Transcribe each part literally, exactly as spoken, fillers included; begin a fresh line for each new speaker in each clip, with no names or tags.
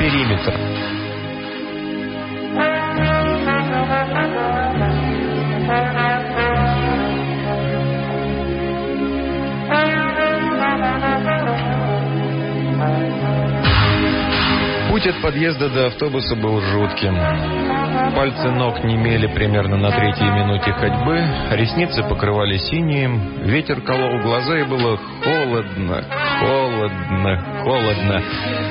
периметр. Путь от подъезда до автобуса был жутким. Пальцы ног немели примерно на третьей минуте ходьбы, ресницы покрывали синим, ветер колол глаза, и было холодно, холодно, холодно.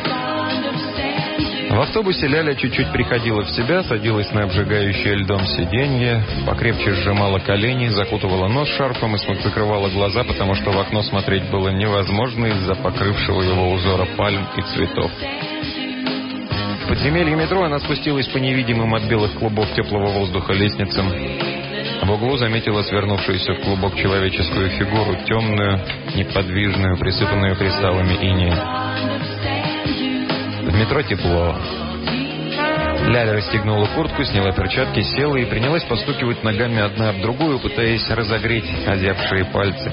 В автобусе Ляля чуть-чуть приходила в себя, садилась на обжигающее льдом сиденье, покрепче сжимала колени, закутывала нос шарфом и закрывала глаза, потому что в окно смотреть было невозможно из-за покрывшего его узора пальм и цветов. В подземелье метро она спустилась по невидимым от белых клубов теплого воздуха лестницам. В углу заметила свернувшуюся в клубок человеческую фигуру, темную, неподвижную, присыпанную кристаллами инея. В метро тепло. Ляля расстегнула куртку, сняла перчатки, села и принялась постукивать ногами одна об другую, пытаясь разогреть озябшие пальцы.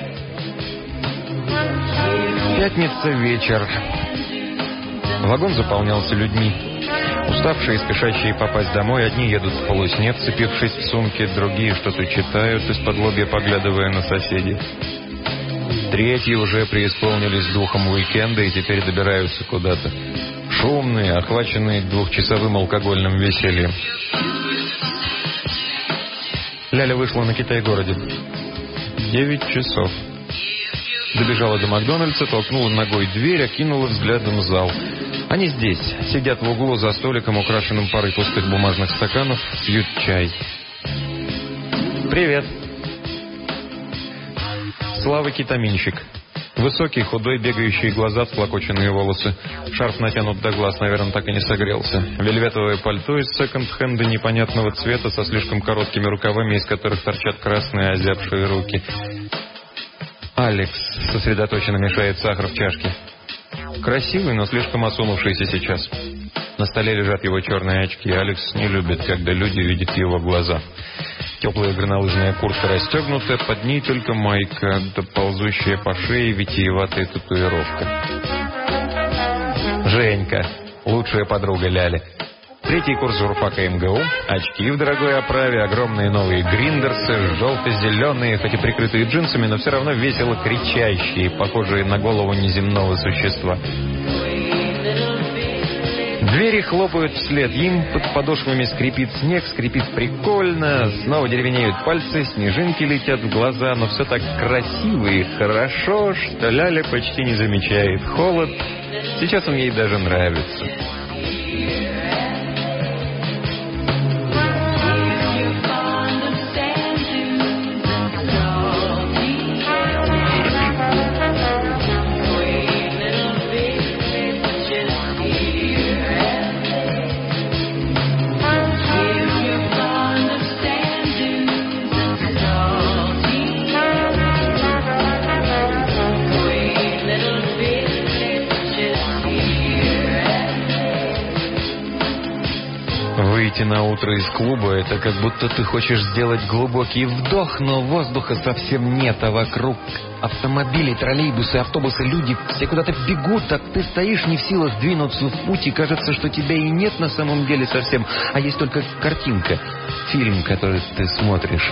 Пятница, вечер. Вагон заполнялся людьми. Уставшие, спешащие попасть домой, одни едут в полусне, вцепившись в сумки, другие что-то читают, из-под лобья поглядывая на соседей. Третьи уже преисполнились духом уикенда и теперь добираются куда-то. Шумные, охваченные двухчасовым алкогольным весельем. Ляля вышла на Китай-городе. Девять часов. Добежала до Макдональдса, толкнула ногой дверь, окинула взглядом зал. Они здесь, сидят в углу за столиком, украшенным парой пустых бумажных стаканов, пьют чай. «Привет!» Слава Китаминщик. Высокий, худой, бегающие глаза, всклокоченные волосы. Шарф натянут до глаз, наверное, так и не согрелся. Вельветовое пальто из секонд-хенда непонятного цвета со слишком короткими рукавами, из которых торчат красные озябшие руки. Алекс сосредоточенно мешает сахар в чашке. Красивый, но слишком осунувшийся сейчас. На столе лежат его черные очки. Алекс не любит, когда люди видят его глаза. Теплая горнолыжная куртка расстегнута, под ней только майка, да ползущая по шее витиеватая татуировка. Женька, лучшая подруга Ляли. Третий курс журфака эм гэ у, очки в дорогой оправе, огромные новые гриндерсы, желто-зеленые, хоть и прикрытые джинсами, но все равно весело кричащие, похожие на голову неземного существа. Двери хлопают вслед им, под подошвами скрипит снег, скрипит прикольно, снова деревенеют пальцы, снежинки летят в глаза, но все так красиво и хорошо, что Ляля почти не замечает холод. Сейчас он ей даже нравится. Выйти на утро из клуба — это как будто ты хочешь сделать глубокий вдох, но воздуха совсем нет, а вокруг автомобили, троллейбусы, автобусы, люди все куда-то бегут, а ты стоишь не в силах двинуться в путь, и кажется, что тебя и нет на самом деле совсем, а есть только картинка, фильм, который ты смотришь.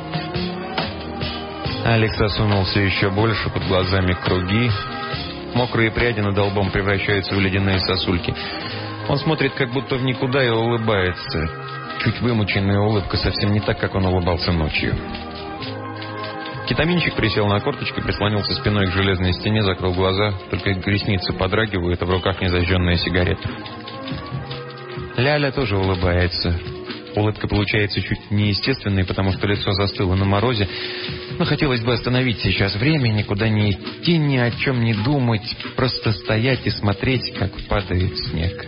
Алекс осунулся еще больше, под глазами круги, мокрые пряди над лбом превращаются в ледяные сосульки. Он смотрит как будто в никуда и улыбается. Чуть вымученная улыбка, совсем не так, как он улыбался ночью. Кетаминчик присел на корточки, прислонился спиной к железной стене, закрыл глаза. Только ресницы подрагивают, а в руках незажженная сигарета. Ляля тоже улыбается. Улыбка получается чуть неестественной, потому что лицо застыло на морозе. Но хотелось бы остановить сейчас время, никуда не идти, ни о чем не думать. Просто стоять и смотреть, как падает снег.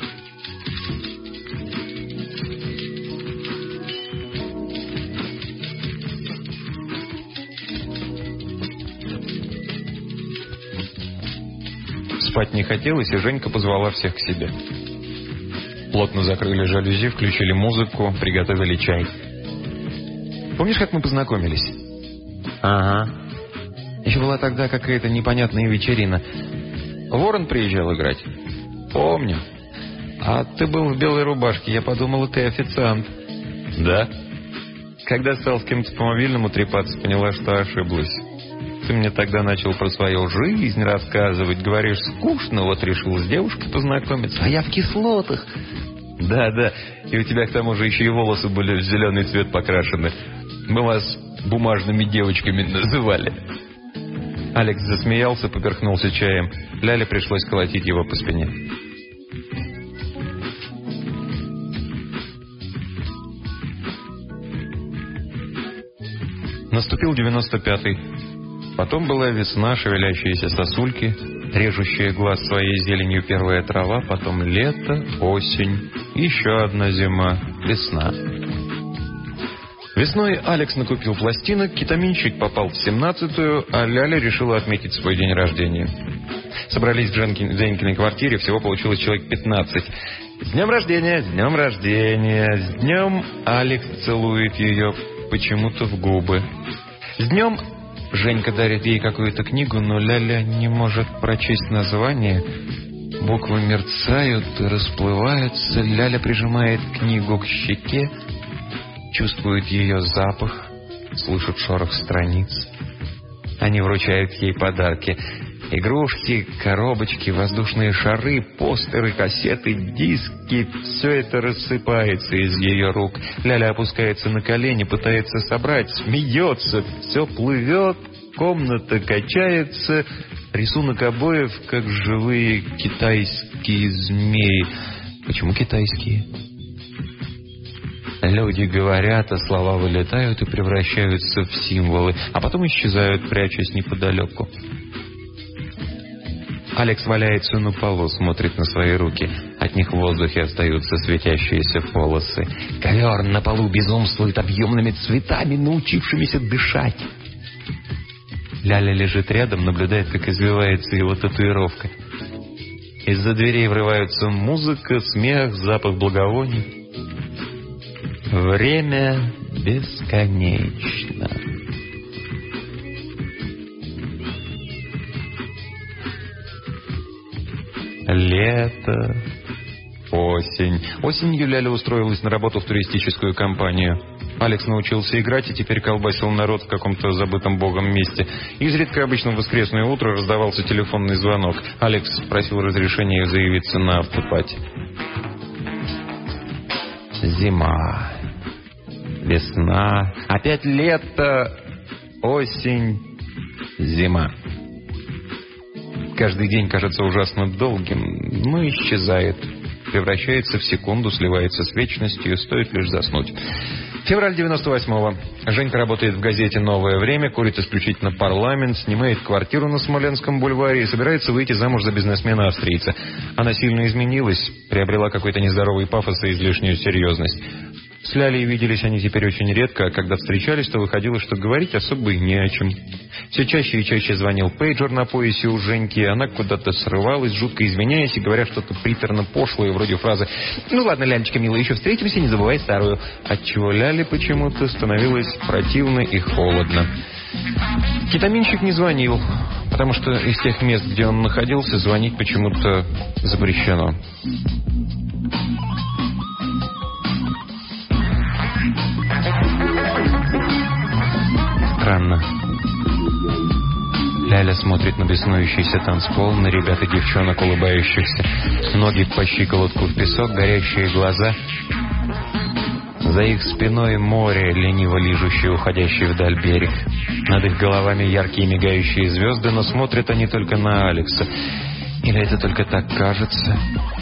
Спать не хотелось, и Женька позвала всех к себе. Плотно закрыли жалюзи, включили музыку, приготовили чай. Помнишь, как мы познакомились? Ага. Еще была тогда какая-то непонятная вечерина. Ворон приезжал играть. Помню. А ты был в белой рубашке. Я подумала, ты официант. Да? Когда стал с кем-то по мобильному трепаться, поняла, что ошиблась. Ты мне тогда начал про свою жизнь рассказывать. Говоришь, скучно, вот решил с девушкой познакомиться. А я в кислотах. Да, да. И у тебя к тому же еще и волосы были в зеленый цвет покрашены. Мы вас бумажными девочками называли. Алекс засмеялся, поперхнулся чаем. Ляле пришлось колотить его по спине. Наступил девяносто пятый. Потом была весна, шевелящиеся сосульки, режущая глаз своей зеленью первая трава, потом лето, осень, еще одна зима, весна. Весной Алекс накупил пластинок, кетаминщик попал в семнадцатую, а Ляля решила отметить свой день рождения. Собрались в Женькиной квартире, всего получилось человек пятнадцать. «С днем рождения! С днем рождения! С днем!» Алекс целует ее почему-то в губы. «С днем!» Женька дарит ей какую-то книгу, но Ляля не может прочесть название. Буквы мерцают и расплываются. Ляля прижимает книгу к щеке, чувствует ее запах, слышит шорох страниц. Они вручают ей подарки. Игрушки, коробочки, воздушные шары, постеры, кассеты, диски. Все это рассыпается из ее рук. Ляля опускается на колени, пытается собрать, смеется. Все плывет, комната качается. Рисунок обоев, как живые китайские змеи. Почему китайские? Люди говорят, а слова вылетают и превращаются в символы, а потом исчезают, прячась неподалеку. Алекс валяется на полу, смотрит на свои руки. От них в воздухе остаются светящиеся полосы. Ковер на полу безумствует объемными цветами, научившимися дышать. Ляля лежит рядом, наблюдает, как извивается его татуировка. Из-за дверей врываются музыка, смех, запах благовоний. Время бесконечно. Лето, осень. Осенью Ляля устроилась на работу в туристическую компанию. Алекс научился играть и теперь колбасил народ в каком-то забытом богом месте. Изредка, обычно в воскресное утро, раздавался телефонный звонок. Алекс просил разрешения заявиться на автопати. Зима, весна, опять лето, осень, зима. Каждый день кажется ужасно долгим, но исчезает. Превращается в секунду, сливается с вечностью, стоит лишь заснуть. Февраль девяносто восьмого. Женька работает в газете «Новое время», курит исключительно парламент, снимает квартиру на Смоленском бульваре и собирается выйти замуж за бизнесмена-австрийца. Она сильно изменилась, приобрела какой-то нездоровый пафос и излишнюю серьезность. С Лялей виделись они теперь очень редко, а когда встречались, то выходило, что говорить особо и не о чем. Все чаще и чаще звонил пейджер на поясе у Женьки, она куда-то срывалась, жутко извиняясь и говоря что-то приторно-пошлое, вроде фразы «Ну ладно, Лялечка, милая, еще встретимся, не забывай старую», отчего Ляле почему-то становилось противно и холодно. Кетаминщик не звонил, потому что из тех мест, где он находился, звонить почему-то запрещено. Странно. Ляля смотрит на беснующийся танцпол, на ребят и девчонок, улыбающихся. Ноги по щиколотку в песок, горящие глаза. За их спиной море, лениво лижущее уходящий вдаль берег. Над их головами яркие мигающие звезды, но смотрят они только на Алекса. Или это только так кажется?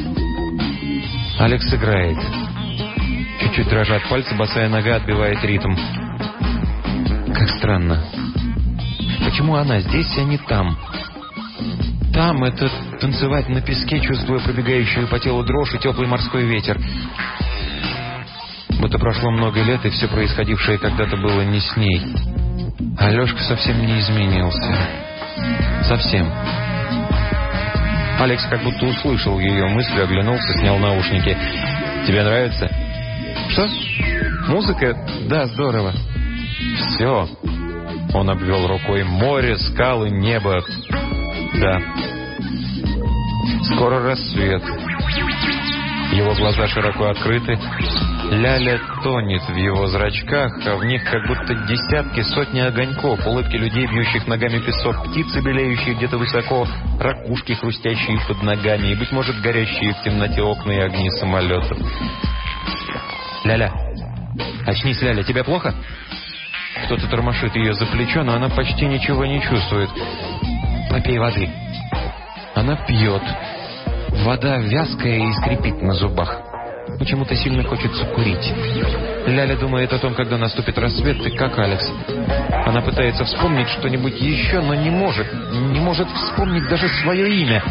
Алекс играет. Чуть-чуть дрожат пальцы, босая нога отбивает ритм. Как странно. Почему она здесь, а не там? Там — это танцевать на песке, чувствуя пробегающую по телу дрожь и теплый морской ветер. Будто прошло много лет, и все происходившее когда-то было не с ней. Алешка совсем не изменился. Совсем. Алекс как будто услышал ее мысли, оглянулся, снял наушники. «Тебе нравится?» «Что? Музыка? Да, здорово». «Все». Он обвел рукой море, скалы, небо. «Да». «Скоро рассвет». Его глаза широко открыты. Ляля тонет в его зрачках, а в них как будто десятки, сотни огоньков, улыбки людей, бьющих ногами песок, птицы, белеющие где-то высоко, ракушки, хрустящие под ногами, и, быть может, горящие в темноте окна и огни самолетов. «Ляля! Очнись, Ляля, тебе плохо?» Кто-то тормошит ее за плечо, но она почти ничего не чувствует. «Попей воды». Она пьет. Вода вязкая и скрипит на зубах. Почему-то сильно хочется курить. Ляля думает о том, когда наступит рассвет, и как Алекс. Она пытается вспомнить что-нибудь еще, но не может. Не может вспомнить даже свое имя.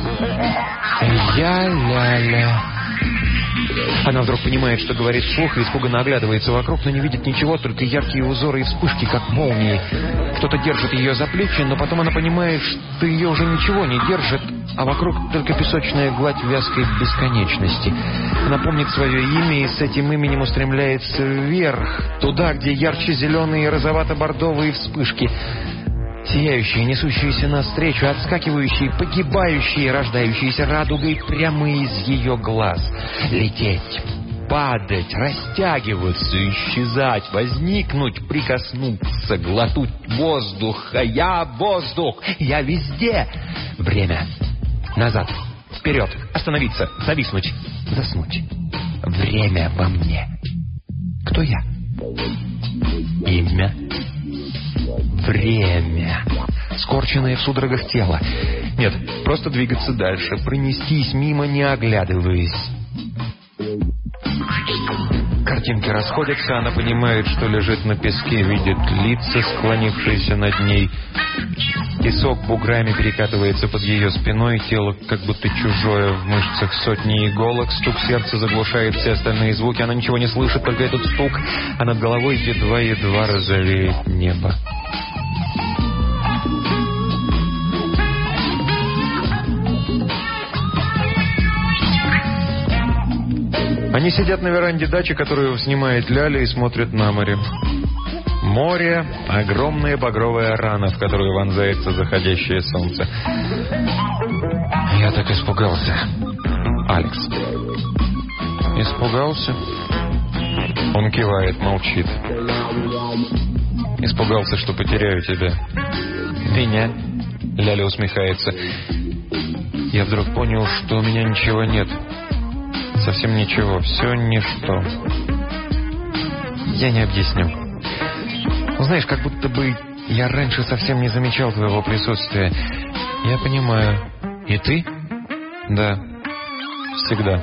«Я Ляля». Она вдруг понимает, что говорит вслух, и испуганно оглядывается вокруг, но не видит ничего, только яркие узоры и вспышки, как молнии. Кто-то держит ее за плечи, но потом она понимает, что ее уже ничего не держит, а вокруг только песочная гладь вязкой бесконечности. Она помнит свое имя и с этим именем устремляется вверх, туда, где ярче зеленые и розовато-бордовые вспышки. Сияющие, несущиеся навстречу, отскакивающие, погибающие, рождающиеся радугой прямо из ее глаз. Лететь, падать, растягиваться, исчезать, возникнуть, прикоснуться, глотнуть воздух. А я воздух, я везде. Время. Назад, вперед, остановиться, зависнуть, заснуть. Время во мне. Кто я? Имя. Время. Скорченное в судорогах тело. Нет, просто двигаться дальше, пронестись мимо, не оглядываясь. Картинки расходятся, она понимает, что лежит на песке, видит лица, склонившиеся над ней. Песок буграми перекатывается под ее спиной, тело как будто чужое, в мышцах сотни иголок, стук сердца заглушает все остальные звуки, она ничего не слышит, только этот стук, а над головой едва-едва розовеет небо. Они сидят на веранде дачи, которую снимает Ляля, и смотрят на море. Море — огромная багровая рана, в которую вонзается заходящее солнце. Я так испугался. Алекс. Испугался? Он кивает, молчит. Испугался, что потеряю тебя. Меня? Ляля усмехается. Я вдруг понял, что у меня ничего нет. Совсем ничего, все ничто. Я не объясню. Знаешь, как будто бы я раньше совсем не замечал твоего присутствия. Я понимаю. И ты? Да. Всегда.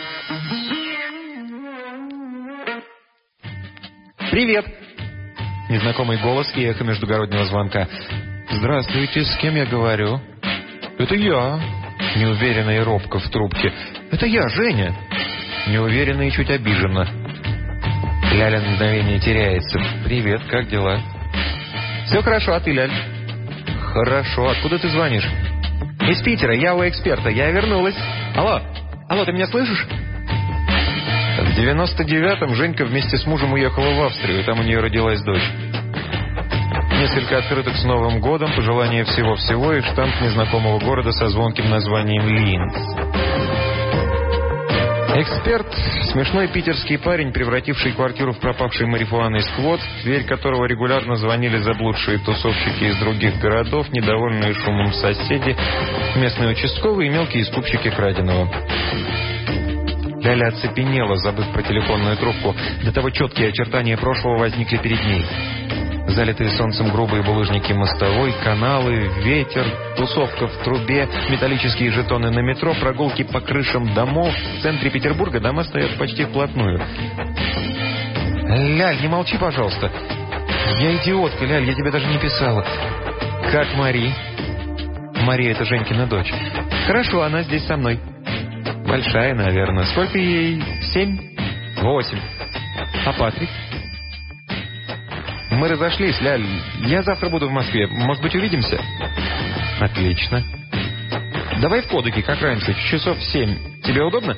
Привет! Незнакомый голос и эхо междугороднего звонка. Здравствуйте, с кем я говорю? Это я. Неуверенно и робко в трубке. Это я, Женя. Неуверенно и чуть обиженно. Ляля на мгновение теряется. Привет, как дела? Все хорошо, а ты, Ляль? Хорошо, откуда ты звонишь? Из Питера, я у эксперта, я вернулась. Алло, алло, ты меня слышишь? В девяносто девятом Женька вместе с мужем уехала в Австрию, там у нее родилась дочь. Несколько открыток с Новым годом, пожелания всего-всего и штамп незнакомого города со звонким названием Линц. Эксперт, смешной питерский парень, превративший квартиру в пропавший марихуаной сквот, в дверь которого регулярно звонили заблудшие тусовщики из других городов, недовольные шумом соседи, местные участковые и мелкие скупщики краденого. Ляля оцепенела, забыв про телефонную трубку. До того четкие очертания прошлого возникли перед ней. Залитые солнцем грубые булыжники мостовой, каналы, ветер, тусовка в трубе, металлические жетоны на метро, прогулки по крышам домов. В центре Петербурга дома стоят почти вплотную. Ляль, не молчи, пожалуйста. Я идиотка, Ляль, я тебе даже не писала. Как Мари? Мария — это Женькина дочь. Хорошо, она здесь со мной. Большая, наверное. Сколько ей? Семь? Восемь. А Патрик? Мы разошлись, Ляль. Я завтра буду в Москве. Может быть, увидимся? Отлично. Давай в Кодыке, как раньше, часов в семь. Тебе удобно?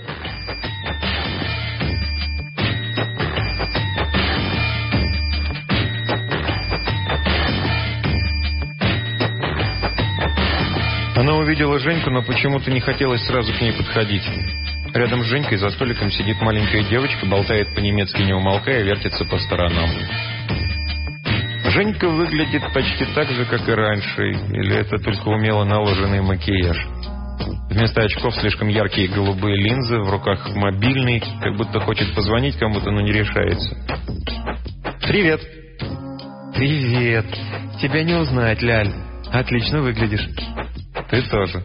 Она увидела Женьку, но почему-то не хотелось сразу к ней подходить. Рядом с Женькой за столиком сидит маленькая девочка, болтает по-немецки не умолкая, вертится по сторонам. Женька выглядит почти так же, как и раньше, или это только умело наложенный макияж. Вместо очков слишком яркие голубые линзы, в руках мобильный, как будто хочет позвонить кому-то, но не решается. «Привет!» «Привет! Тебя не узнать, Ляль. Отлично выглядишь». «Ты тоже».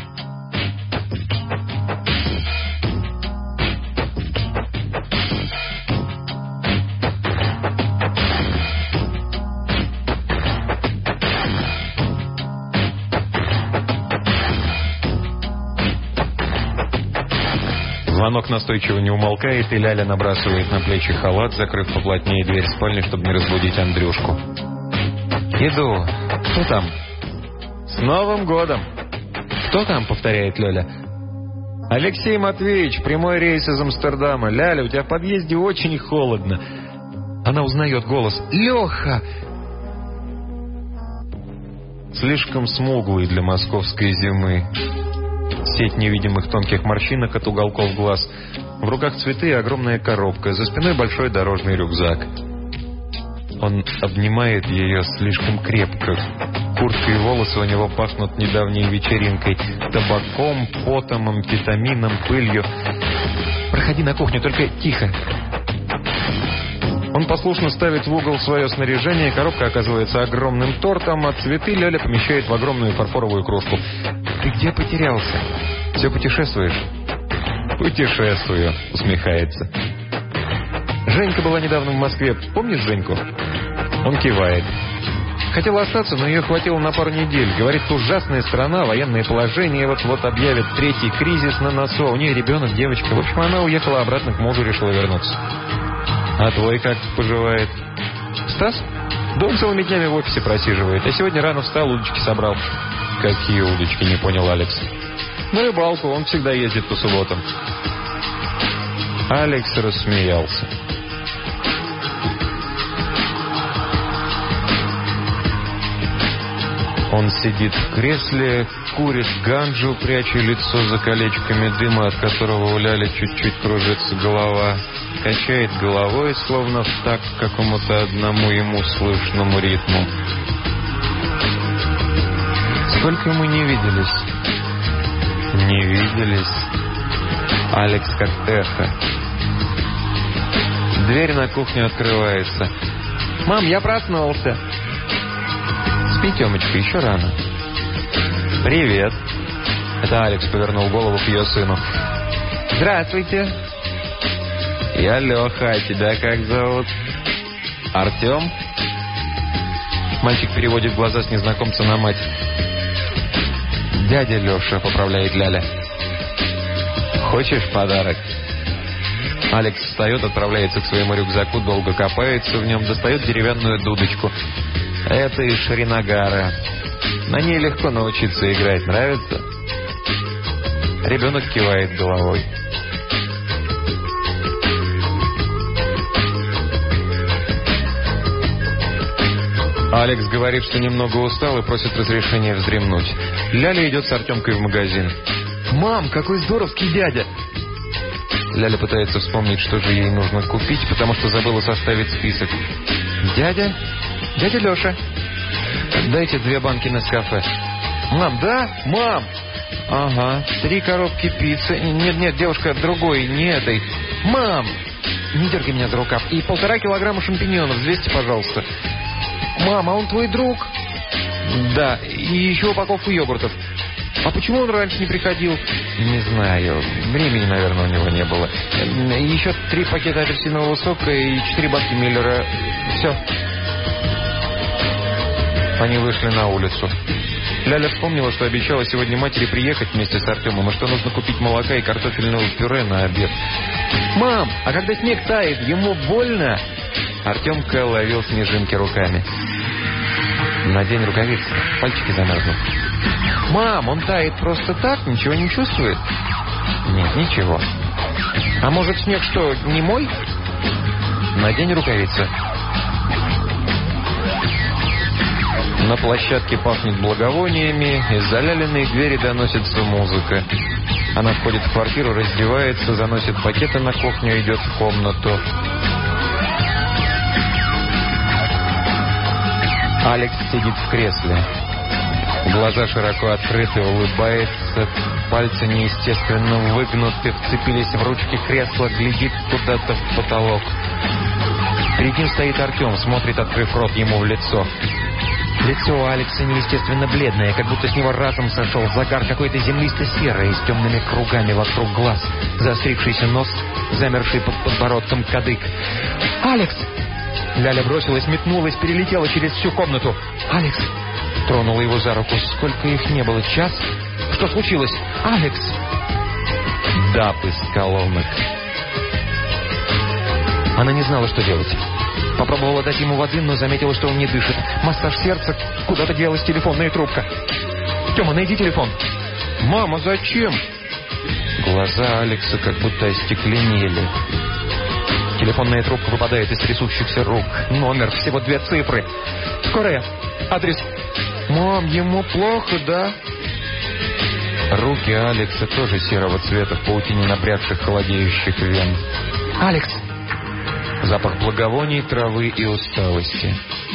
Звонок настойчиво не умолкает, и Ляля набрасывает на плечи халат, закрыв поплотнее дверь спальни, чтобы не разбудить Андрюшку. «Иду. Кто там?» «С Новым годом!» «Кто там?» — повторяет Лёля. «Алексей Матвеевич, прямой рейс из Амстердама. Ляля, у тебя в подъезде очень холодно». Она узнает голос. «Лёха!» Слишком смуглый для московской зимы. Сеть невидимых тонких морщинок от уголков глаз. В руках цветы и огромная коробка. За спиной большой дорожный рюкзак. Он обнимает ее слишком крепко. Куртка и волосы у него пахнут недавней вечеринкой. Табаком, потом, амфетамином, пылью. «Проходи на кухню, только тихо». Он послушно ставит в угол свое снаряжение. Коробка оказывается огромным тортом, а цветы Ляля помещает в огромную фарфоровую кружку. «Ты где потерялся? Все путешествуешь?» «Путешествую», — усмехается. «Женька была недавно в Москве. Помнишь Женьку?» Он кивает. «Хотела остаться, но ее хватило на пару недель. Говорит, ужасная страна, военное положение, вот-вот объявят третий кризис на носу. У нее ребенок, девочка. В общем, она уехала обратно к мужу, решила вернуться». «А твой как поживает?» «Стас? Да он целыми днями в офисе просиживает. А сегодня рано встал, удочки собрал». «Какие удочки?» — не понял Алекс. «На рыбалку. Он всегда ездит по субботам». Алекс рассмеялся. Он сидит в кресле, курит ганджу, пряча лицо за колечками дыма, от которого у Ляли чуть-чуть кружится голова. Качает головой, словно в такт какому-то одному ему слышному ритму. Сколько мы не виделись? Не виделись. Алекс как эхо. Дверь на кухню открывается. «Мам, я проснулся». «Спи, Тёмочка, еще рано». «Привет». Это Алекс повернул голову к ее сыну. «Здравствуйте». «Я Леха, а тебя как зовут?» «Артем». Мальчик переводит глаза с незнакомца на мать. «Дядя Леша», — поправляет Ляля. «Хочешь подарок?» Алекс встает, отправляется к своему рюкзаку, долго копается в нем, достает деревянную дудочку. Это из Шринагара. На ней легко научиться играть. Нравится? Ребенок кивает головой. Алекс говорит, что немного устал и просит разрешения вздремнуть. Ляля идет с Артемкой в магазин. «Мам, какой здоровский дядя!» Ляля пытается вспомнить, что же ей нужно купить, потому что забыла составить список. «Дядя? Дядя Леша. Дайте две банки Нескафе». «Мам, да? Мам!» «Ага, три коробки пиццы. Нет, нет, девушка, другой, не этой. Мам! Не дергай меня за рукав. И полтора килограмма шампиньонов, двести, пожалуйста». «Мам, а он твой друг?» «Да, и еще упаковку йогуртов». «А почему он раньше не приходил?» «Не знаю. Времени, наверное, у него не было. Еще три пакета апельсинового сока и четыре банки Миллера. Все». Они вышли на улицу. Ляля вспомнила, что обещала сегодня матери приехать вместе с Артемом, и что нужно купить молока и картофельного пюре на обед. «Мам, а когда снег тает, ему больно?» Артемка ловил снежинки руками. «Надень рукавицы, пальчики замерзнут». «Мам, он тает просто так, ничего не чувствует?» «Нет, ничего». «А может, снег что, не мой?» «Надень рукавицы». На площадке пахнет благовониями, из-за Лялиной двери доносится музыка. Она входит в квартиру, раздевается, заносит пакеты на кухню, идет в комнату. Алекс сидит в кресле. Глаза широко открыты, улыбается, пальцы неестественно выгнуты, вцепились в ручки кресла, глядит куда-то в потолок. Перед ним стоит Артем, смотрит, открыв рот ему в лицо. Лицо у Алекса неестественно бледное, как будто с него разом сошел загар какой-то землисто-серой с темными кругами вокруг глаз, заострившийся нос, замерший под подбородком кадык. «Алекс!» Ляля бросилась, метнулась, перелетела через всю комнату. «Алекс!» Тронула его за руку. Сколько их не было? Час? Что случилось? «Алекс!» Даб из колонок. Она не знала, что делать. Попробовала дать ему воды, но заметила, что он не дышит. Массаж сердца. Куда-то делась телефонная трубка. «Тема, найди телефон!» «Мама, зачем?» Глаза Алекса как будто остекленели. Телефонная трубка выпадает из трясущихся рук. Номер, всего две цифры. «Скорая! Адрес!» «Мам, ему плохо, да?» Руки Алекса тоже серого цвета, в паутине напрягших холодеющих вен. «Алекс!» Запах благовоний, травы и усталости.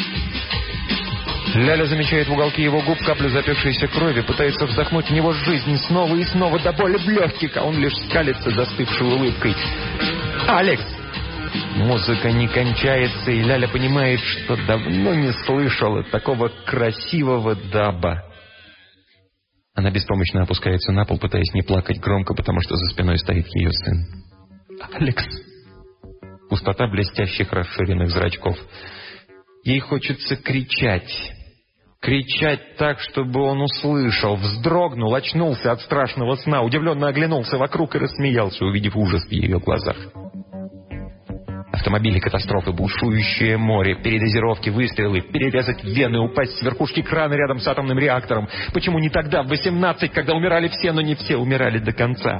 Ляля замечает в уголке его губ каплю запекшейся крови, пытается вздохнуть в него жизнь снова и снова до боли в легких, а он лишь скалится застывшей улыбкой. «Алекс!» Музыка не кончается, и Ляля понимает, что давно не слышала такого красивого даба. Она беспомощно опускается на пол, пытаясь не плакать громко, потому что за спиной стоит ее сын. «Алекс!» Пустота блестящих расширенных зрачков. Ей хочется кричать. Кричать так, чтобы он услышал. Вздрогнул, очнулся от страшного сна, удивленно оглянулся вокруг и рассмеялся, увидев ужас в ее глазах. Автомобили, катастрофы, бушующее море, передозировки, выстрелы, перерезать вены, упасть с верхушки крана рядом с атомным реактором. Почему не тогда, в восемнадцать, когда умирали все, но не все умирали до конца?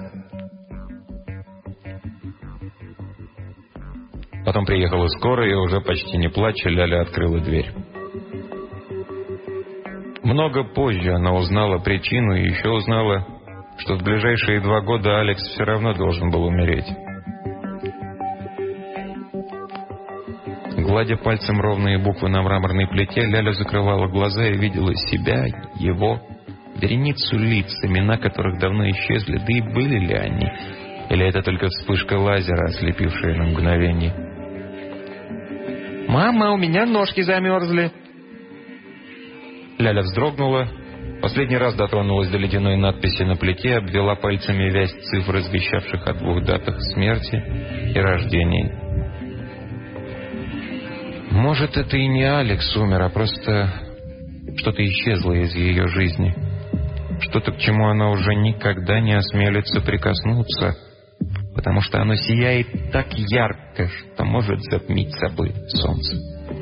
Потом приехала скорая, и уже почти не плача, Ляля открыла дверь. Много позже она узнала причину и еще узнала, что в ближайшие два года Алекс все равно должен был умереть. Гладя пальцем ровные буквы на мраморной плите, Ляля закрывала глаза и видела себя, его, вереницу лиц, имена которых давно исчезли, да и были ли они? Или это только вспышка лазера, ослепившая на мгновение? «Мама, у меня ножки замерзли!» Ляля вздрогнула, последний раз дотронулась до ледяной надписи на плите, обвела пальцами вязь цифр, извещавших о двух датах смерти и рождения. Может, это и не Алекс умер, а просто что-то исчезло из ее жизни. Что-то, к чему она уже никогда не осмелится прикоснуться, потому что оно сияет так ярко, что может затмить собой солнце.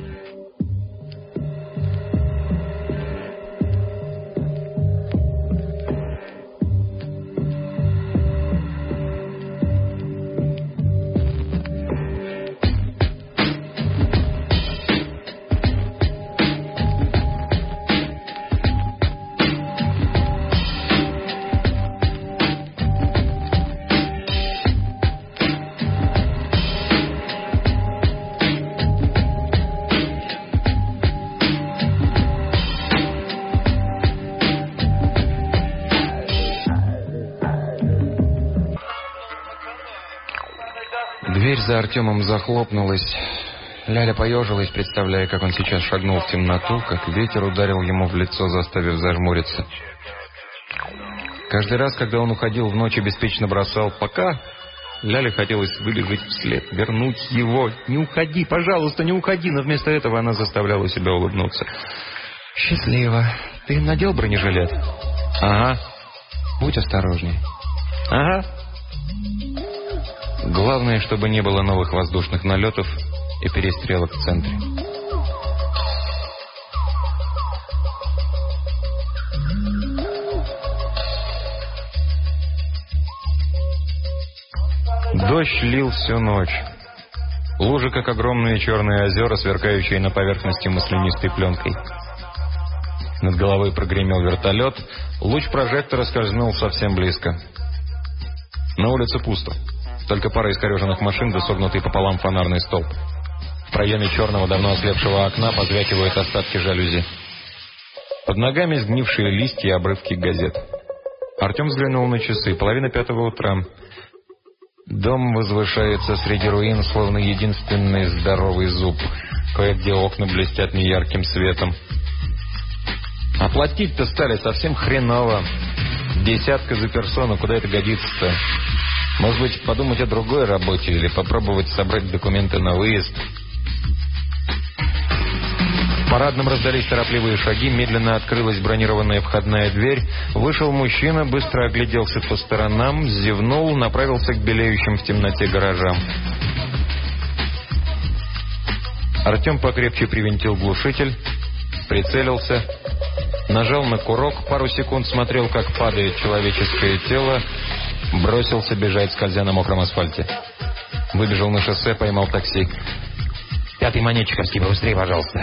Дверь за Артемом захлопнулась. Ляля поежилась, представляя, как он сейчас шагнул в темноту, как ветер ударил ему в лицо, заставив зажмуриться. Каждый раз, когда он уходил в ночь и беспечно бросал «пока», Ляле хотелось выбежать вслед, вернуть его. «Не уходи, пожалуйста, не уходи!» Но вместо этого она заставляла себя улыбнуться. «Счастливо. Ты надел бронежилет?» «Ага. Будь осторожней». «Ага». Главное, чтобы не было новых воздушных налетов и перестрелок в центре. Дождь лил всю ночь. Лужи, как огромные черные озера, сверкающие на поверхности маслянистой пленкой. Над головой прогремел вертолет. Луч прожектора скользнул совсем близко. На улице пусто. Только пара искореженных машин, да согнутый пополам фонарный столб. В проеме черного, давно ослепшего окна позвякивают остатки жалюзи. Под ногами сгнившие листья и обрывки газет. Артем взглянул на часы. Половина пятого утра. Дом возвышается среди руин, словно единственный здоровый зуб. Кое-где окна блестят неярким светом. Оплатить-то стали совсем хреново. Десятка за персону, куда это годится-то? Может быть, подумать о другой работе или попробовать собрать документы на выезд? В парадном раздались торопливые шаги, медленно открылась бронированная входная дверь. Вышел мужчина, быстро огляделся по сторонам, зевнул, направился к белеющим в темноте гаражам. Артем покрепче привинтил глушитель, прицелился, нажал на курок, пару секунд смотрел, как падает человеческое тело, бросился бежать, скользя на мокром асфальте. Выбежал на шоссе, поймал такси. «Пятый Монетчиковский, побыстрее, пожалуйста».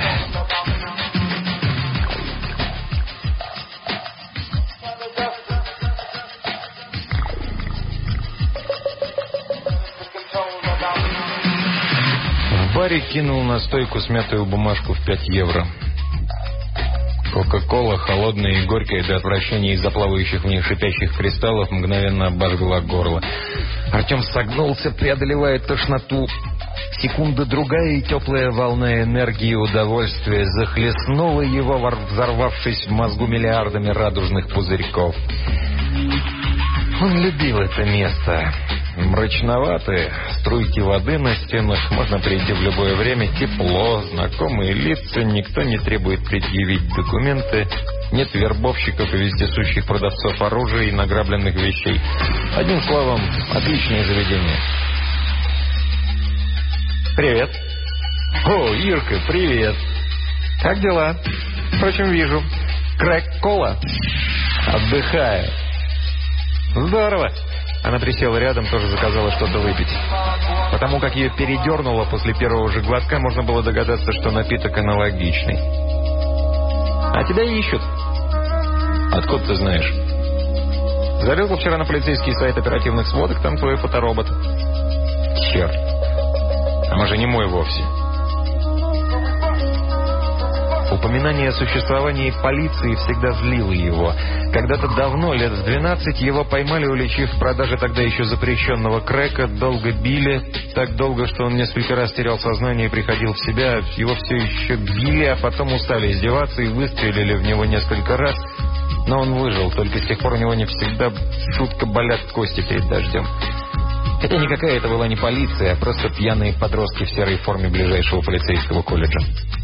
В баре кинул на стойку смятую бумажку в пять евро. Кока-кола, холодная и горькая до отвращения из-за плавающих в ней шипящих кристаллов, мгновенно обожгла горло. Артем согнулся, преодолевая тошноту. Секунда-другая, и теплая волна энергии и удовольствия захлестнула его, взорвавшись в мозгу миллиардами радужных пузырьков. Он любил это место. Мрачноватые струйки воды на стенах, можно прийти в любое время, тепло, знакомые лица, никто не требует предъявить документы, нет вербовщиков и вездесущих продавцов оружия и награбленных вещей. Одним словом, отличное заведение. «Привет». «О, Ирка, привет». «Как дела?» «Впрочем, вижу. Крэк-кола?» «Отдыхаю». «Здорово». Она присела рядом, тоже заказала что-то выпить. Потому как ее передернуло после первого же глотка, можно было догадаться, что напиток аналогичный. «А тебя ищут». «Откуда ты знаешь?» «Залезла вчера на полицейский сайт оперативных сводок, там твой фоторобот». «Черт. А может, не мой вовсе». Упоминание о существовании полиции всегда злило его. Когда-то давно, лет в двенадцать, его поймали, уличив в продаже тогда еще запрещенного крэка, долго били, так долго, что он несколько раз терял сознание и приходил в себя. Его все еще били, а потом устали издеваться и выстрелили в него несколько раз. Но он выжил, только с тех пор у него не всегда жутко болят кости перед дождем. Хотя никакая это была не полиция, а просто пьяные подростки в серой форме ближайшего полицейского колледжа.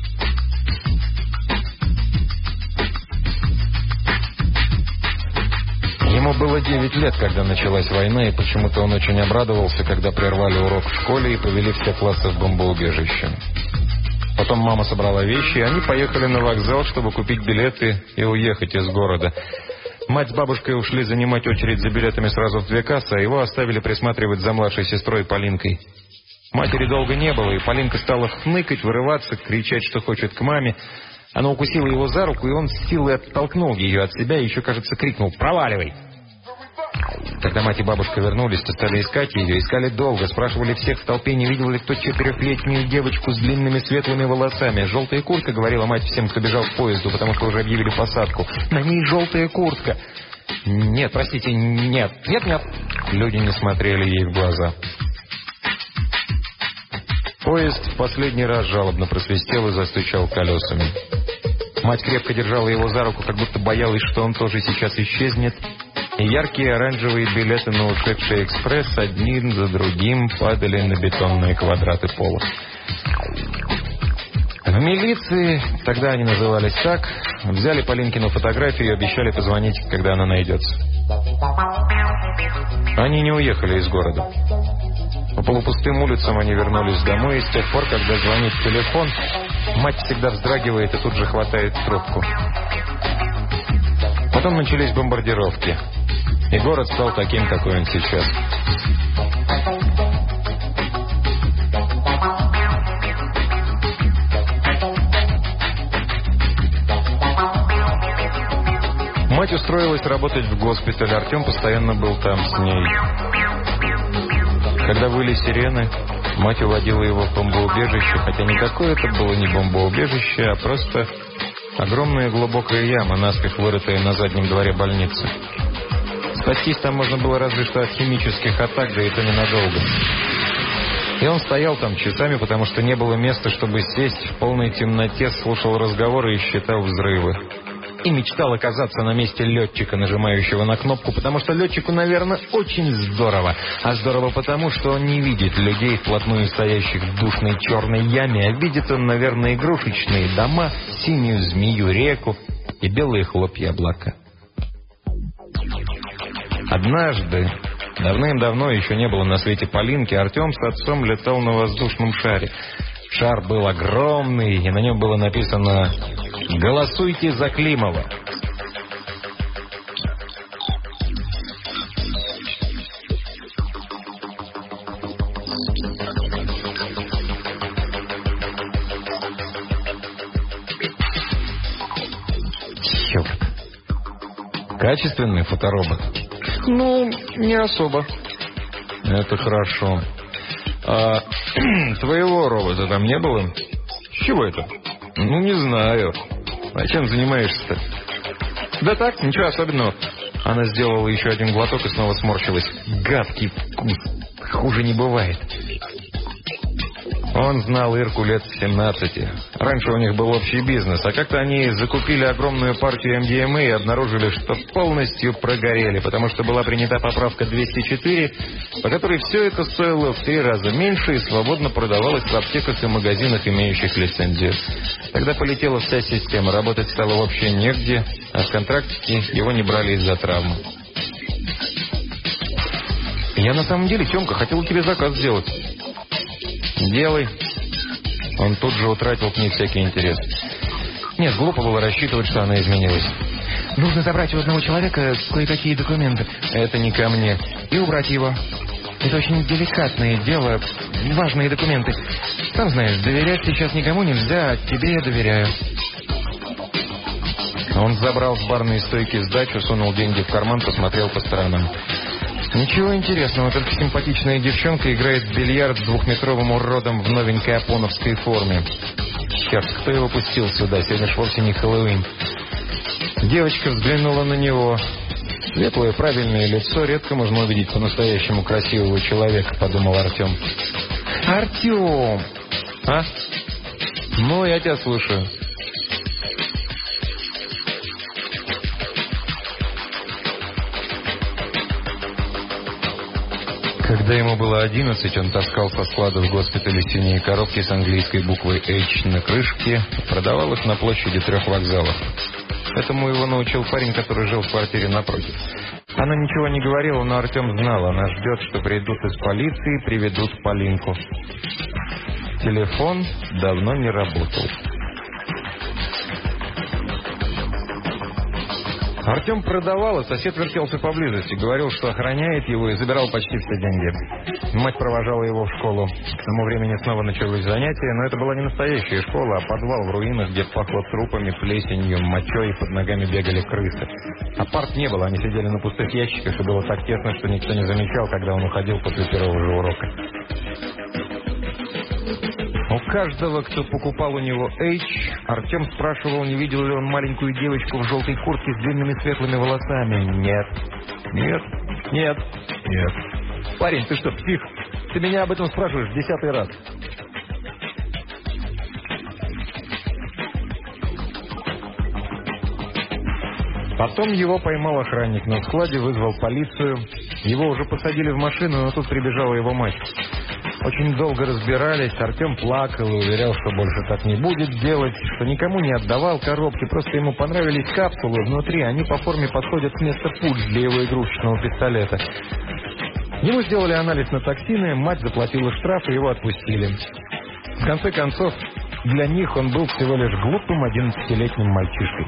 Ему было девять лет, когда началась война, и почему-то он очень обрадовался, когда прервали урок в школе и повели все классы в бомбоубежище. Потом мама собрала вещи, и они поехали на вокзал, чтобы купить билеты и уехать из города. Мать с бабушкой ушли занимать очередь за билетами сразу в две кассы, а его оставили присматривать за младшей сестрой Полинкой. Матери долго не было, и Полинка стала хныкать, вырываться, кричать, что хочет к маме. Она укусила его за руку, и он с силой оттолкнул ее от себя и еще, кажется, крикнул «Проваливай!». Когда мать и бабушка вернулись, то стали искать ее. Искали долго, спрашивали всех в толпе, не видел ли кто четырехлетнюю девочку с длинными светлыми волосами. «Желтая куртка», — говорила мать всем, кто бежал к поезду, потому что уже объявили посадку. «На ней желтая куртка». «Нет, простите, нет, нет, нет». Люди не смотрели ей в глаза. Поезд в последний раз жалобно просвистел и застучал колесами. Мать крепко держала его за руку, как будто боялась, что он тоже сейчас исчезнет. И яркие оранжевые билеты на ушедший экспресс один за другим падали на бетонные квадраты пола. В милиции, тогда они назывались так, взяли Полинкину фотографию и обещали позвонить, когда она найдется. Они не уехали из города. По полупустым улицам они вернулись домой, и с тех пор, когда звонит телефон, мать всегда вздрагивает и тут же хватает трубку. Потом начались бомбардировки, и город стал таким, какой он сейчас. Мать устроилась работать в госпиталь, Артем постоянно был там с ней. Когда выли сирены, мать уводила его в бомбоубежище, хотя никакое это было не бомбоубежище, а просто огромная глубокая яма, наспех вырытая на заднем дворе больницы. Спастись там можно было разве что от химических атак, да и то ненадолго. И он стоял там часами, потому что не было места, чтобы сесть, в полной темноте слушал разговоры и считал взрывы. И мечтал оказаться на месте летчика, нажимающего на кнопку, потому что летчику, наверное, очень здорово. А здорово потому, что он не видит людей, вплотную стоящих в душной черной яме, а видит он, наверное, игрушечные дома, синюю змею реку и белые хлопья облака. Однажды, давным-давно, еще не было на свете Полинки, Артем с отцом летал на воздушном шаре. Шар был огромный, и на нем было написано «Голосуйте за Климова». Черт. Качественный фоторобот? Ну, не особо. Это хорошо. А твоего робота там не было? С чего это? Ну, не знаю. А чем занимаешься-то? Да так, ничего особенного. Она сделала еще один глоток и снова сморщилась. Гадкий вкус. Хуже не бывает. Он знал Ирку лет семнадцати. Раньше у них был общий бизнес, а как-то они закупили огромную партию эм ди эм а и обнаружили, что полностью прогорели, потому что была принята поправка двести четыре, по которой все это стоило в три раза меньше и свободно продавалось в аптеках и магазинах, имеющих лицензию. Тогда полетела вся система, работать стало вообще негде, а с контрактики его не брали из-за травмы. Я на самом деле, Тёмка, хотел тебе заказ сделать. Делай. Он тут же утратил к ней всякий интерес. Нет, глупо было рассчитывать, что она изменилась. Нужно забрать у одного человека кое-какие документы. Это не ко мне. И убрать его. Это очень деликатное дело. Важные документы. Сам знаешь, доверять сейчас никому нельзя, а тебе я доверяю. Он забрал с барной стойки сдачу, сунул деньги в карман, посмотрел по сторонам. Ничего интересного, только симпатичная девчонка играет в бильярд с двухметровым уродом в новенькой апоновской форме. Черт, кто его пустил сюда? Сегодня ж вовсе не Хэллоуин. Девочка взглянула на него. Светлое, правильное лицо редко можно увидеть по-настоящему красивого человека, подумал Артем. Артем! А? Ну, я тебя слушаю. Когда ему было одиннадцать, он таскал со склада в госпитале синие коробки с английской буквой H на крышке и продавал их на площади трех вокзалов. Этому его научил парень, который жил в квартире напротив. Она ничего не говорила, но Артем знал, она ждет, что придут из полиции и приведут Полинку. Телефон давно не работал. Артем продавал, а сосед вертелся поблизости, говорил, что охраняет его и забирал почти все деньги. Мать провожала его в школу. К тому времени снова начались занятия, но это была не настоящая школа, а подвал в руинах, где пахло трупами, плесенью, мочой, и под ногами бегали крысы. А парт не было, они сидели на пустых ящиках, и было так тесно, что никто не замечал, когда он уходил после первого же урока. У каждого, кто покупал у него H, Артем спрашивал, не видел ли он маленькую девочку в желтой куртке с длинными светлыми волосами. Нет. Нет. Нет. Нет. Парень, ты что, псих? Ты меня об этом спрашиваешь в десятый раз. Потом его поймал охранник на складе, вызвал полицию. Его уже посадили в машину, но тут прибежала его мать. Очень долго разбирались, Артем плакал и уверял, что больше так не будет делать, что никому не отдавал коробки, просто ему понравились капсулы внутри, они по форме подходят вместо пуль для его игрушечного пистолета. Ему сделали анализ на токсины, мать заплатила штраф и его отпустили. В конце концов, для них он был всего лишь глупым одиннадцатилетним мальчишкой.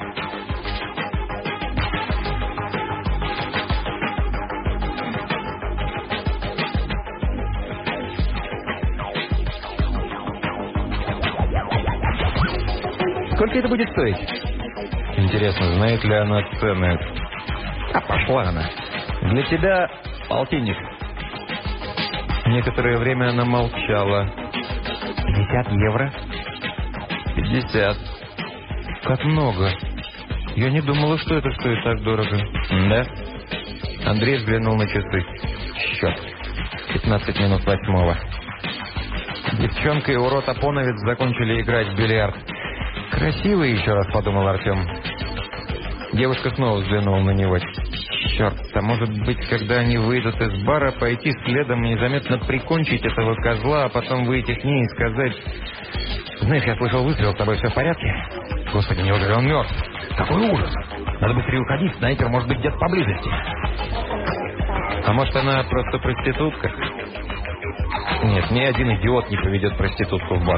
Сколько это будет стоить? Интересно, знает ли она цены? А пошла она. Для тебя полтинник. Некоторое время она молчала.
«Пятьдесят евро?»
«Пятьдесят.
Как много. Я не думала, что это стоит так дорого».
«Да?» Андрей взглянул на часы.
«Счет. пятнадцать минут восьмого».
Девчонка и урод Апоновец закончили играть в бильярд.
«Красивый еще раз», — подумал Артем.
Девушка снова взглянула на него.
«Черт, а может быть, когда они выйдут из бара, пойти следом и незаметно прикончить этого козла, а потом выйти к ней и сказать: знаешь, я слышал выстрел, с тобой все в порядке? Господи, неужели он мертв? Какой ужас! Надо быстрее уходить, снайпер может быть где-то поблизости».
А может, она просто проститутка?
Нет, ни один идиот не поведет проститутку в бар.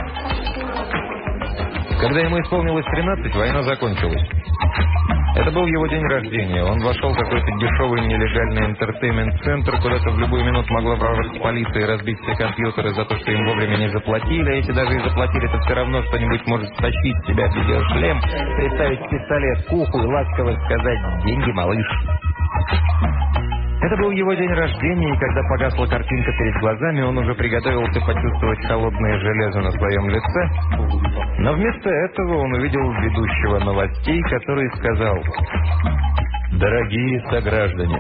Когда ему исполнилось тринадцать, война закончилась. Это был его день рождения. Он вошел в какой-то дешевый нелегальный интертеймент-центр, куда-то в любую минуту могла ворваться полиция и разбить все компьютеры за то, что им вовремя не заплатили. А если даже и заплатили, то все равно что-нибудь может стащить с себя видеошлем, приставить пистолет к уху и ласково сказать: «Деньги, малыш». Это был его день рождения, и когда погасла картинка перед глазами, он уже приготовился почувствовать холодное железо на своем лице. Но вместо этого он увидел ведущего новостей, который сказал: «Дорогие сограждане».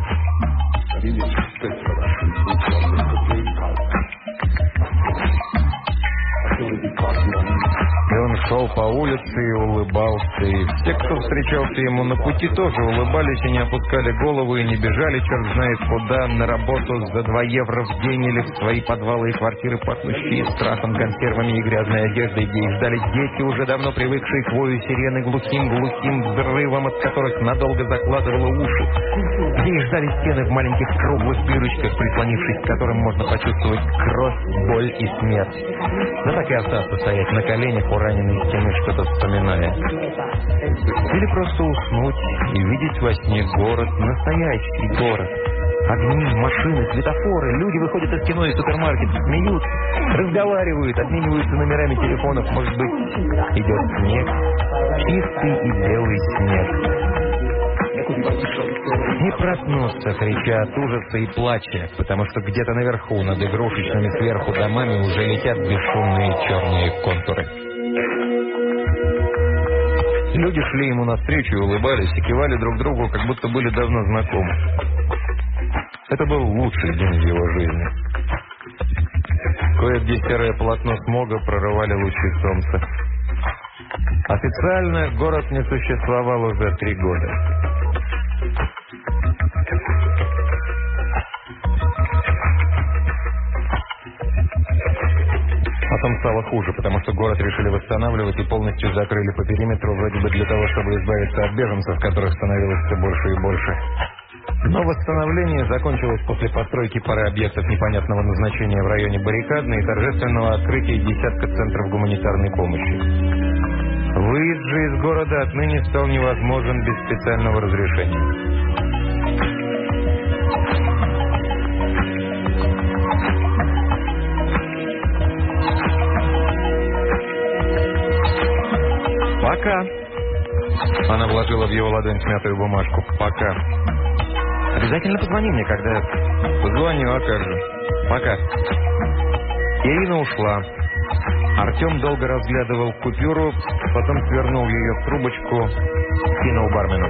И он шел по улице и улыбался, и все, кто встречался ему на пути, тоже улыбались и не опускали голову, и не бежали черт знает куда, на работу за два евро в день или в свои подвалы и квартиры, пахнущие страхом, консервами и грязной одеждой, где их ждали дети, уже давно привыкшие к вою сирены, глухим-глухим взрывом, от которых надолго закладывало уши, где их ждали стены в маленьких круглых дырочках, прислонившись к которым можно почувствовать кровь, боль и смерть. Но так и остаться стоять на коленях у раненой стены, что-то вспоминая. Или просто уснуть и видеть во сне город, настоящий город. Огни, машины, светофоры, люди выходят из кино и супермаркета, смеются, разговаривают, обмениваются номерами телефонов. Может быть, идет снег, чистый и белый снег. И проснуться, крича от ужаса и плача, потому что где-то наверху, над игрушечными сверху домами, уже летят бесшумные черные контуры. Люди шли ему навстречу и улыбались, и кивали друг другу, как будто были давно знакомы. Это был лучший день в его жизни. Кое-где серое полотно смога прорывали лучи солнца. Официально город не существовал уже три года. Потом стало хуже, потому что город решили восстанавливать и полностью закрыли по периметру, вроде бы для того, чтобы избавиться от беженцев, которых становилось все больше и больше. Но восстановление закончилось после постройки пары объектов непонятного назначения в районе Баррикадной и торжественного открытия десятка центров гуманитарной помощи. Выезд же из города отныне стал невозможен без специального разрешения. «Пока». Она вложила в его ладонь смятую бумажку. «Пока». «Обязательно позвони мне, когда...» «Позвоню, а как же». «Пока». Ирина ушла. Артем долго разглядывал купюру, потом свернул ее в трубочку, кинул бармену.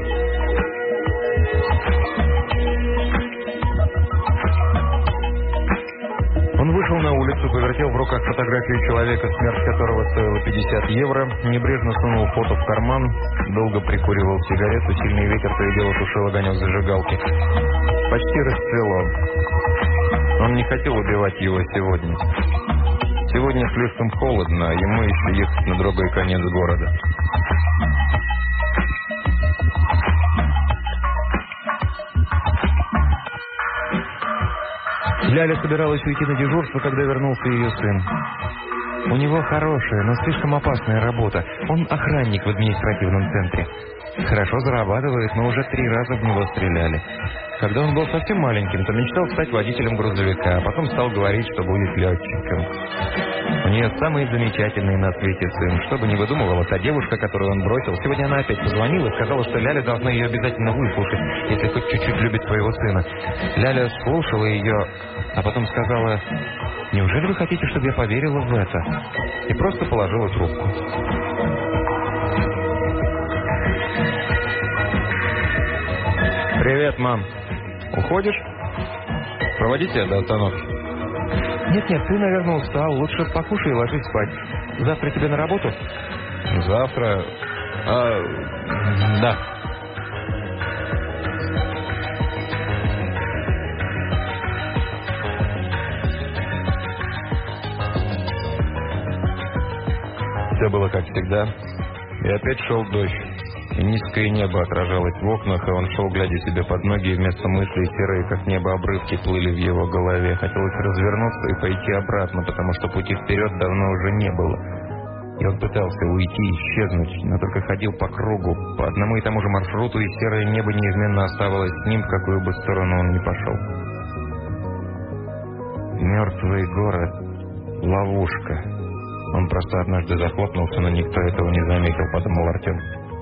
Он вышел на улицу, повертел в руках фотографию человека, смерть которого стоила пятьдесят евро, небрежно сунул фото в карман, долго прикуривал сигарету, сильный ветер то и дело тушил огонек зажигалки. Почти расцвело. Он не хотел убивать его сегодня. Сегодня слишком холодно, а ему еще ехать на другой конец города. Ляля собиралась уйти на дежурство, когда вернулся ее сын. У него хорошая, но слишком опасная работа. Он охранник в административном центре. Хорошо зарабатывает, но уже три раза в него стреляли. Когда он был совсем маленьким, то мечтал стать водителем грузовика, а потом стал говорить, что будет летчиком.
У нее самый замечательный на свете сын. Что бы ни выдумывала та девушка, которую он бросил, сегодня она опять позвонила и сказала, что Ляля должна ее обязательно выслушать, если хоть чуть-чуть любит своего сына. Ляля слушала ее, а потом сказала: «Неужели вы хотите, чтобы я поверила в это?» И просто положила трубку. «Привет, мам. Уходишь? Проводите тебя до остановки?» «Нет-нет, ты, наверное, устал. Лучше покушай и ложись спать. Завтра тебе на работу?» «Завтра? А, да». Все было как всегда. И опять шел дождь. И низкое небо отражалось в окнах, и он шел, глядя себе под ноги, и вместо мыслей серые, как небо, обрывки плыли в его голове. Хотелось развернуться и пойти обратно, потому что пути вперед давно уже не было. И он пытался уйти, исчезнуть, но только ходил по кругу, по одному и тому же маршруту, и серое небо неизменно оставалось с ним, в какую бы сторону он ни пошел. Мертвый город. Ловушка. Он просто однажды захлопнулся, но никто этого не заметил, подумал Артем.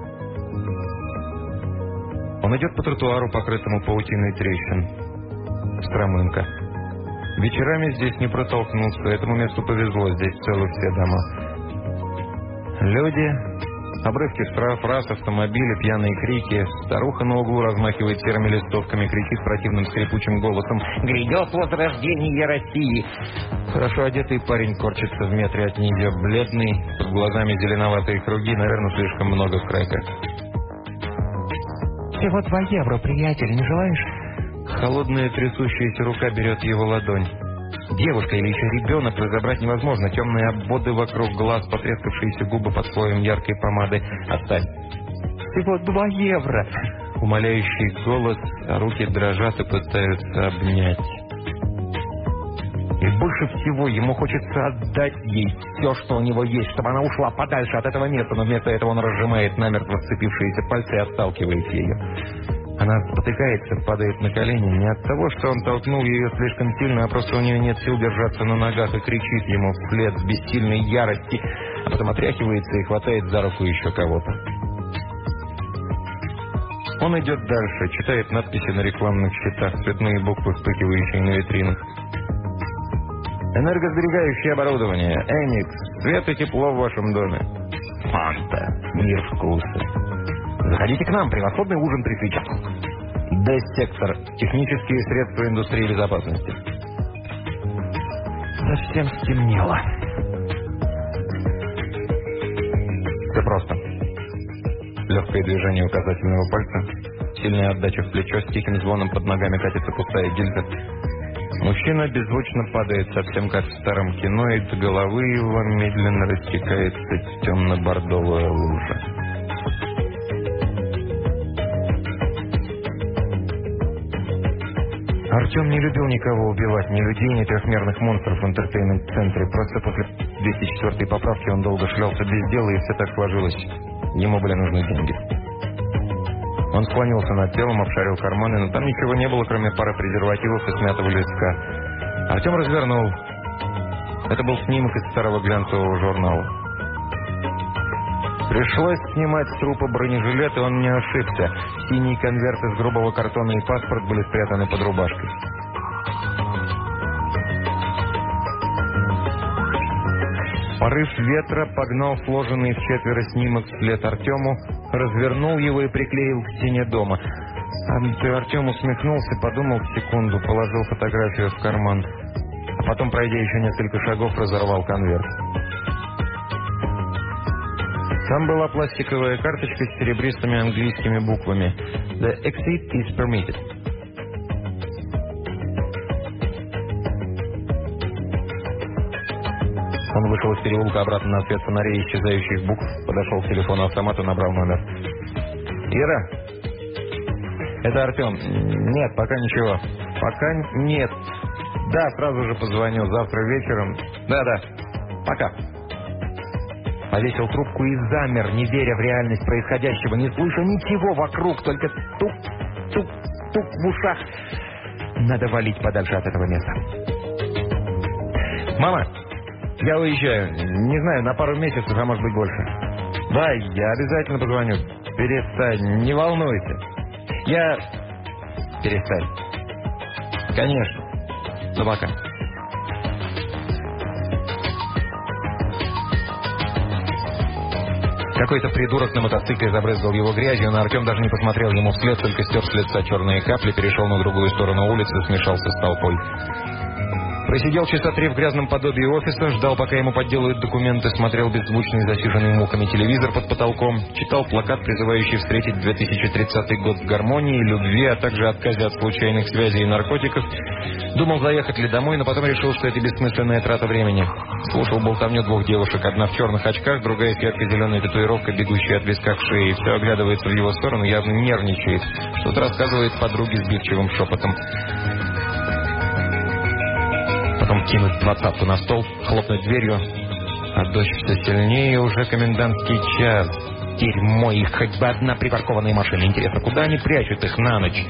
Он идет по тротуару, покрытому паутиной трещин. Стромынка. Вечерами здесь не протолкнуться. Этому месту повезло, здесь целы все дома. Люди, обрывки фраз, автомобили, пьяные крики. Старуха на углу размахивает серыми листовками, кричит противным скрипучим голосом: «Грядет возрождение России!» Хорошо одетый парень корчится в метре от нее, бледный, под глазами зеленоватые круги, наверное, слишком много крэка. «Всего два евро, приятель, не желаешь?» Холодная трясущаяся рука берет его ладонь. Девушка или еще ребенок разобрать невозможно. Темные обводы вокруг глаз, потрескавшиеся губы под слоем яркой помады. «Отстань!» «Всего два евро!» Умоляющий голос, а руки дрожат и пытаются обнять. И больше всего ему хочется отдать ей все, что у него есть, чтобы она ушла подальше от этого места, но вместо этого он разжимает намертво сцепившиеся пальцы и отталкивает ее. Она спотыкается, падает на колени не от того, что он толкнул ее слишком сильно, а просто у нее нет сил держаться на ногах и кричит ему вслед в бессильной ярости, а потом отряхивается и хватает за руку еще кого-то. Он идет дальше, читает надписи на рекламных щитах, цветные буквы, вспыхивающие на витринах. Энергосберегающее оборудование, Эникс, свет и тепло в вашем доме. Фанта, мир вкуса. Заходите к нам, превосходный ужин при свечах. Д-сектор, технические средства индустрии безопасности. Совсем стемнело. Все просто. Легкое движение указательного пальца, сильная отдача в плечо, с тихим звоном под ногами катится пустая гильза. Мужчина беззвучно падает, совсем как в старом кино, и до головы его медленно растекается темно-бордовая лужа. Артем не любил никого убивать, ни людей, ни трехмерных монстров в интертеймент-центре. Просто после двести четвёртой поправки он долго шлялся без дела, и все так сложилось. Ему были нужны деньги. Он склонился над телом, обшарил карманы, но там ничего не было, кроме пары презервативов и смятого листка. Артем развернул. Это был снимок из старого глянцевого журнала. Пришлось снимать с трупа бронежилет, и он не ошибся. Синий конверт из грубого картона и паспорт были спрятаны под рубашкой. Порыв ветра погнал сложенный в четверо снимок вслед Артему, развернул его и приклеил к стене дома. Артем усмехнулся, подумал секунду, положил фотографию в карман, а потом, пройдя еще несколько шагов, разорвал конверт. Там была пластиковая карточка с серебристыми английскими буквами. «The exit is permitted». Он вышел из переулка обратно на свет фонарей исчезающих букв, подошел к телефону-автомату, набрал номер. «Ира?» «Это Артем». «Нет, пока ничего». «Пока нет». «Да, сразу же позвоню. Завтра вечером». «Да-да. Пока». Повесил трубку и замер, не веря в реальность происходящего, не слыша ничего вокруг, только тук-тук-тук в ушах. Надо валить подальше от этого места. «Мама!» Я уезжаю. Не знаю, на пару месяцев, а может быть больше. Да, я обязательно позвоню. Перестань, не волнуйся. Я... Перестань. Конечно. Ну, пока. Какой-то придурок на мотоцикле забрызгал его грязью, но Артем даже не посмотрел ему вслед, только стер с лица черные капли, перешел на другую сторону улицы, смешался с толпой. Просидел часа три в грязном подобии офиса, ждал, пока ему подделают документы, смотрел беззвучный засиженный мухами телевизор под потолком, читал плакат, призывающий встретить две тысячи тридцатый год в гармонии, любви, а также отказе от случайных связей и наркотиков. Думал, заехать ли домой, но потом решил, что это бессмысленная трата времени. Слушал болтовню двух девушек, одна в черных очках, другая с ярко-зеленой татуировкой, бегущей от виска к шее. Все оглядывается в его сторону, явно нервничает. Что-то рассказывает подруге сбивчивым шепотом. Потом кинуть двадцатку на стол, хлопнуть дверью. А дождь все сильнее, уже комендантский час. Дерьмо, их хоть бы одна припаркованная машина. Интересно, куда они прячут их на ночь?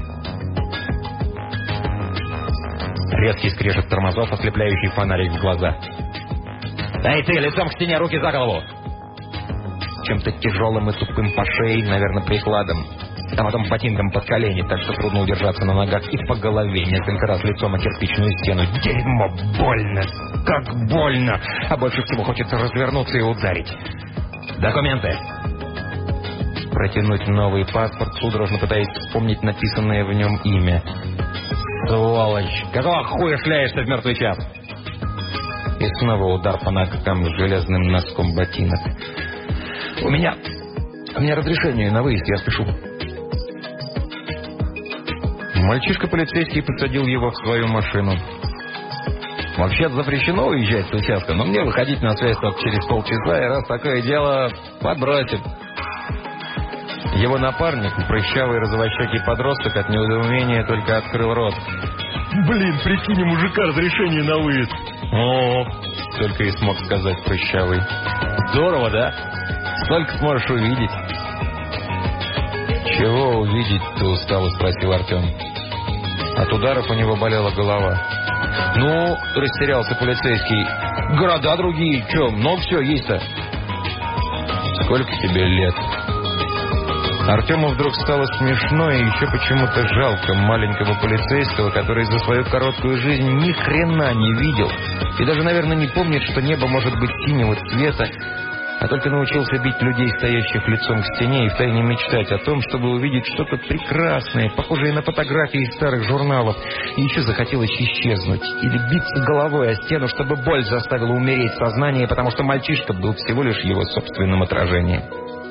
Резкий скрежет тормозов, ослепляющий фонарик в глаза. «Эй ты, лицом к стене, руки за голову!» Чем-то тяжелым и тупым по шее, наверное, прикладом. А потом ботинком под колени, так что трудно удержаться на ногах. И по голове несколько раз лицом о кирпичную стену. Дерьмо, больно! Как больно! А больше всего хочется развернуться и ударить. «Документы!» Протянуть новый паспорт, судорожно пытаясь вспомнить написанное в нем имя. «Сволочь! Какого хуя шляешься в мертвый час?» И снова удар по ногам с железным носком ботинок. «У меня... У меня разрешение на выезд, я спешу». Мальчишка-полицейский посадил его в свою машину. «Вообще-то запрещено уезжать с участка, но мне выходить на связь только через полчаса, и раз такое дело, подбросит». Его напарник, прыщавый розовощекий подросток, от недоумения только открыл рот. «Блин, прикинь, у мужика разрешение на выезд!» «О, — только и смог сказать прыщавый. — Здорово, да? Сколько сможешь увидеть?» «Чего увидеть-то?» — устало спросил Артем. От ударов у него болела голова. «Ну, — растерялся полицейский, — города другие, че, много всего есть-то?» «Сколько тебе лет?» Артему вдруг стало смешно и еще почему-то жалко маленького полицейского, который за свою короткую жизнь ни хрена не видел и даже, наверное, не помнит, что небо может быть синего цвета, а только научился бить людей, стоящих лицом к стене, и втайне мечтать о том, чтобы увидеть что-то прекрасное, похожее на фотографии из старых журналов, и еще захотелось исчезнуть или биться головой о стену, чтобы боль заставила умереть сознание, потому что мальчишка был всего лишь его собственным отражением.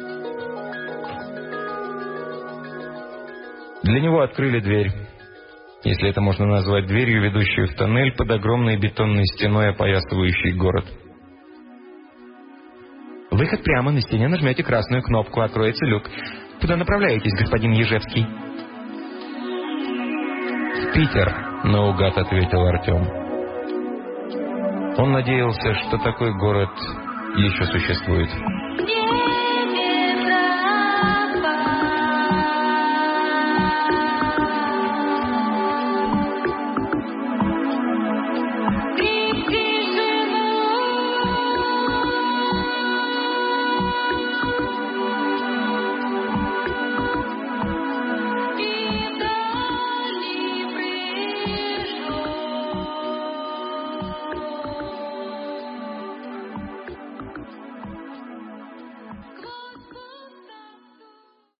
Для него открыли дверь, если это можно назвать дверью, ведущую в тоннель под огромной бетонной стеной, опоясывающей город. «Выход прямо, на стене нажмете красную кнопку, откроется люк. Куда направляетесь, господин Ежевский?» «В Питер», — наугад ответил Артем. Он надеялся, что такой город еще существует.